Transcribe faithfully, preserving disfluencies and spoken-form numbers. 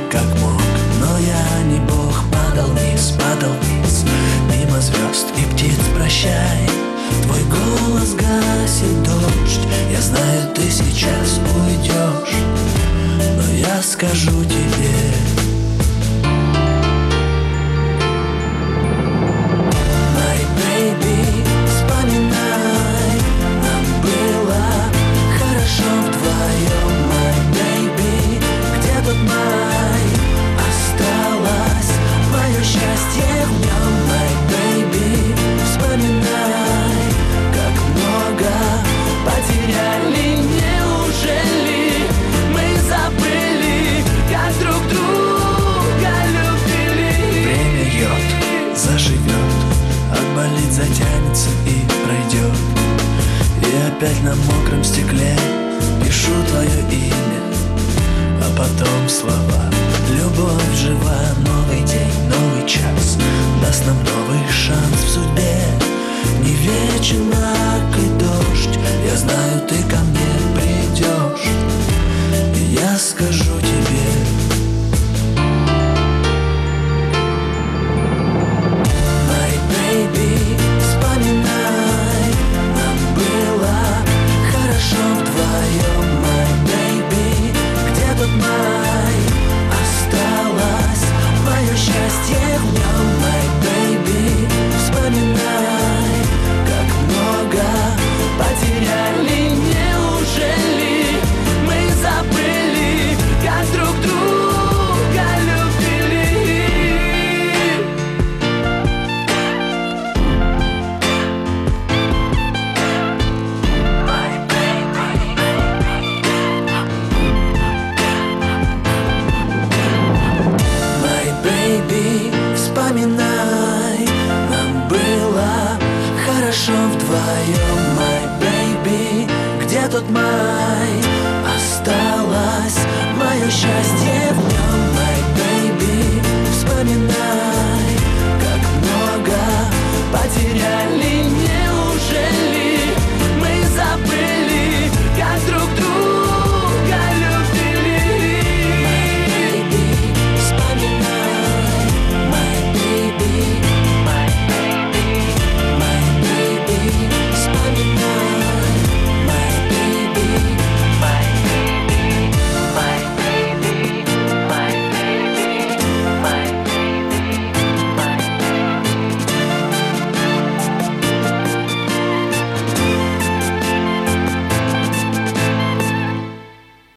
как мог. Но я не бог, падал вниз, падал вниз мимо звезд и птиц, прощай. Твой голос гасит дождь. Я знаю, ты сейчас уйдешь, но я скажу тебе: My baby, вспоминай, нам было хорошо вдвоем. My baby, где тот май? Осталось мое счастье в нем. My baby, вспоминай, как много потеряли. Неужели мы забыли, как друг друга любили? Время йод заживет, отболит, затянется и пройдет. И опять на мокром стекле пишу твое имя, а потом слова: любовь жива, новый день, новый час даст нам новый шанс в судьбе. Не вечен мрак и дождь, я знаю, ты ко мне придешь, и я скажу тебе: My baby, вспоминай, нам было хорошо вдвоем. My baby, где тот май? Осталось мое счастье в нем. My baby, вспоминай, как много потеряли. Неужели мы забыли, как друг друга любили? My baby, My baby, вспоминай, нам было хорошо вдвоем. My baby, где тот май? Осталось мое счастье